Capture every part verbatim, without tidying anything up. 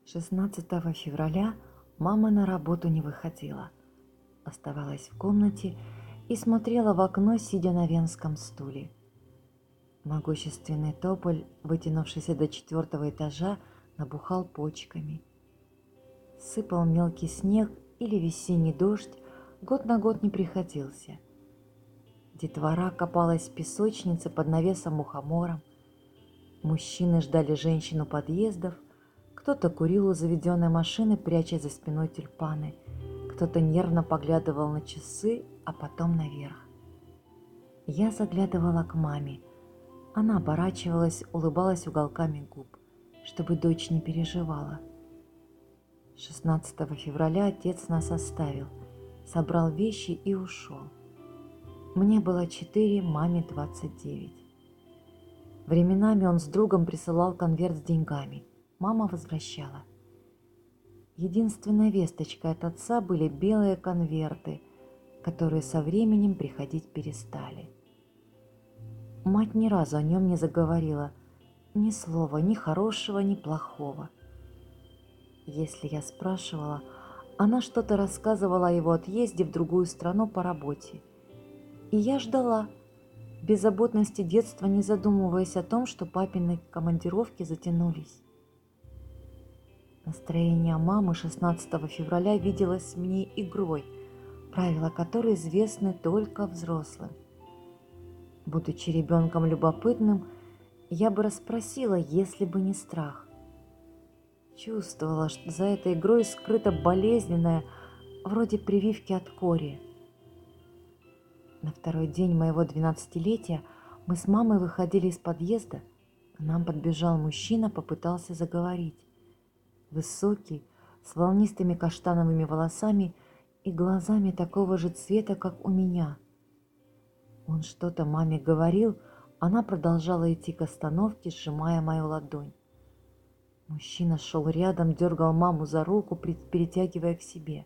шестнадцатого февраля мама на работу не выходила. Оставалась в комнате и смотрела в окно, сидя на венском стуле. Могущественный тополь, вытянувшийся до четвертого этажа, набухал почками. Сыпал мелкий снег или весенний дождь, год на год не приходился. Детвора копалась в песочнице под навесом мухомором. Мужчины ждали женщин у подъездов. Кто-то курил у заведенной машины, пряча за спиной тюльпаны. Кто-то нервно поглядывал на часы, а потом наверх. Я заглядывала к маме. Она оборачивалась, улыбалась уголками губ, чтобы дочь не переживала. шестнадцатого февраля отец нас оставил, собрал вещи и ушел. Мне было четыре, маме двадцать девять. Временами он с другом присылал конверт с деньгами. Мама возвращала. Единственной весточкой от отца были белые конверты, которые со временем приходить перестали. Мать ни разу о нем не заговорила, ни слова, ни хорошего, ни плохого. Если я спрашивала, она что-то рассказывала о его отъезде в другую страну по работе. И я ждала, в беззаботности детства, не задумываясь о том, что папины командировки затянулись. Настроение мамы шестнадцатого февраля виделось мне игрой, правила которой известны только взрослым. Будучи ребенком любопытным, я бы расспросила, если бы не страх. Чувствовала, что за этой игрой скрыто болезненное, вроде прививки от кори. На второй день моего двенадцатилетия мы с мамой выходили из подъезда. К нам подбежал мужчина, попытался заговорить. Высокий, с волнистыми каштановыми волосами и глазами такого же цвета, как у меня. Он что-то маме говорил, она продолжала идти к остановке, сжимая мою ладонь. Мужчина шел рядом, дергал маму за руку, перетягивая к себе.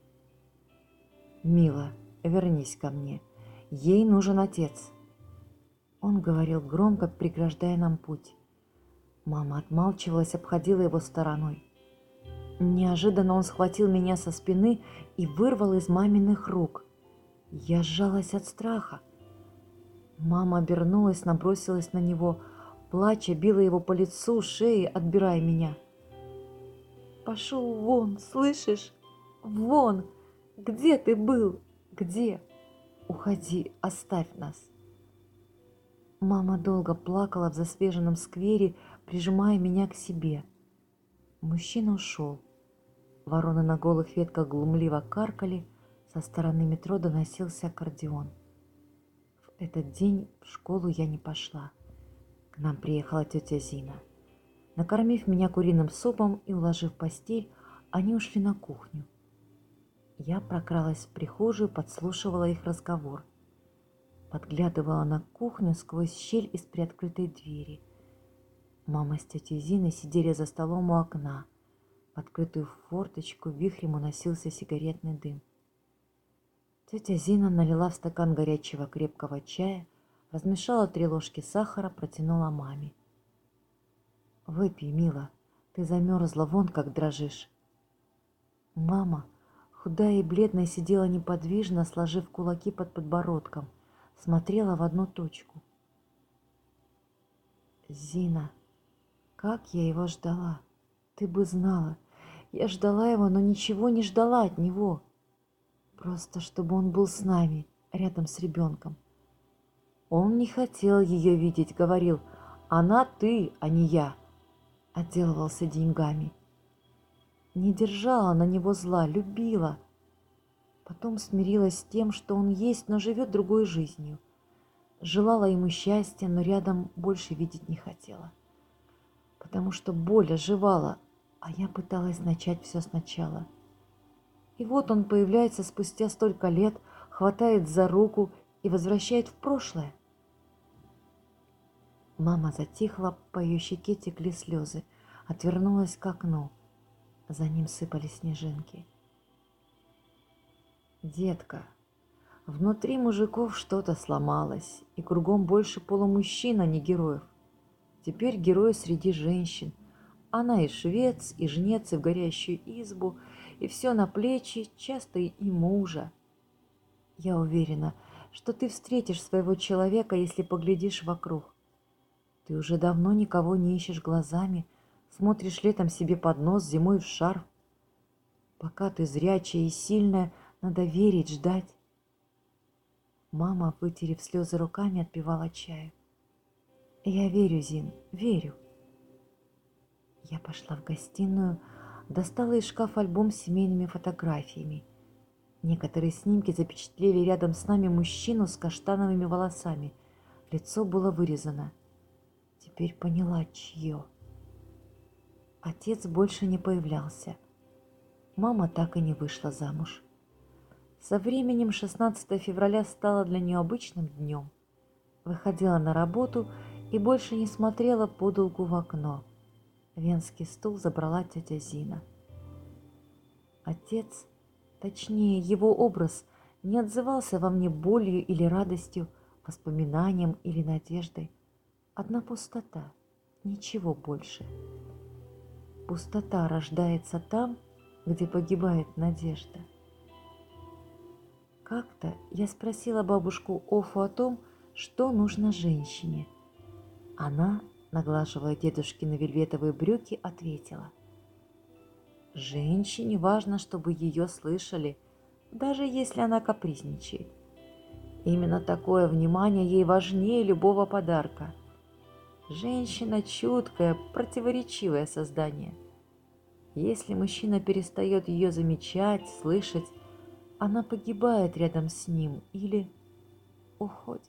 «Мила, вернись ко мне. Ей нужен отец». Он говорил громко, преграждая нам путь. Мама отмалчивалась, обходила его стороной. Неожиданно он схватил меня со спины и вырвал из маминых рук. Я сжалась от страха. Мама обернулась, набросилась на него, плача, била его по лицу, шее, отбирая меня. «Пошел вон, слышишь? Вон! Где ты был? Где? Уходи, оставь нас!» Мама долго плакала в засвеженном сквере, прижимая меня к себе. Мужчина ушел. Вороны на голых ветках глумливо каркали, со стороны метро доносился аккордеон. В этот день в школу я не пошла. К нам приехала тетя Зина. Накормив меня куриным супом и уложив в постель, они ушли на кухню. Я прокралась в прихожую, подслушивала их разговор. Подглядывала на кухню сквозь щель из приоткрытой двери. Мама с тетей Зиной сидели за столом у окна. В открытую форточку вихрем уносился сигаретный дым. Тетя Зина налила в стакан горячего крепкого чая, размешала три ложки сахара, протянула маме. «Выпей, мила, ты замерзла, вон как дрожишь». Мама, худая и бледная, сидела неподвижно, сложив кулаки под подбородком, смотрела в одну точку. «Зина, как я его ждала! Ты бы знала! Я ждала его, но ничего не ждала от него. Просто чтобы он был с нами, рядом с ребенком. Он не хотел ее видеть, говорил: она ты, а не я. Отделывался деньгами. Не держала на него зла, любила. Потом смирилась с тем, что он есть, но живет другой жизнью. Желала ему счастья, но рядом больше видеть не хотела. Потому что боль оживала, а я пыталась начать все сначала. И вот он появляется спустя столько лет, хватает за руку и возвращает в прошлое. Мама затихла, по ее щеке текли слезы, отвернулась к окну. За ним сыпались снежинки. «Детка, внутри мужиков что-то сломалось, и кругом больше полумужчин, а не героев. Теперь герои среди женщин, Она и швец, и жнец, и в горящую избу, и все на плечи, часто и мужа. Я уверена, что ты встретишь своего человека, если поглядишь вокруг. Ты уже давно никого не ищешь глазами, смотришь летом себе под нос, зимой в шарф. Пока ты зрячая и сильная, надо верить, ждать. Мама, вытерев слезы руками, отпивала чаю. Я верю, Зин, верю. Я пошла в гостиную, достала из шкафа альбом с семейными фотографиями. Некоторые снимки запечатлели рядом с нами мужчину с каштановыми волосами. Лицо было вырезано. Теперь поняла, чье. Отец больше не появлялся. Мама так и не вышла замуж. Со временем шестнадцатое февраля стало для нее обычным днем. Выходила на работу и больше не смотрела подолгу в окно. Венский стул забрала тетя Зина. Отец, точнее его образ, не отзывался во мне болью или радостью, воспоминанием или надеждой. Одна пустота, ничего больше. Пустота рождается там, где погибает надежда. Как-то я спросила бабушку Офу о том, что нужно женщине. Она, наглаживая дедушкины вельветовые брюки, ответила: женщине важно, чтобы ее слышали, даже если она капризничает. Именно такое внимание ей важнее любого подарка. Женщина чуткое, противоречивое создание. Если мужчина перестает ее замечать, слышать, она погибает рядом с ним или уходит.